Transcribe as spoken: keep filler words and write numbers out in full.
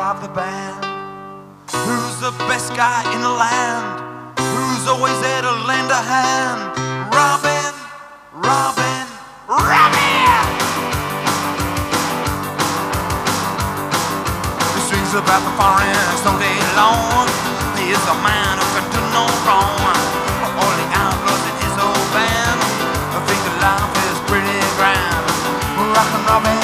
of the band? Who's the best guy in the land? Who's always there to lend a hand? Robin, Robin, Robin! He swings about the forest all day long. He is a man who can do no wrong. All the outlaws in his old band, I think that life is pretty grand. Rockin' Robin.